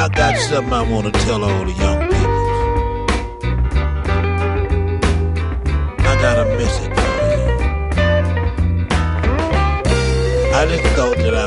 I got something I want to tell all the young people. I got a message for you. I just thought that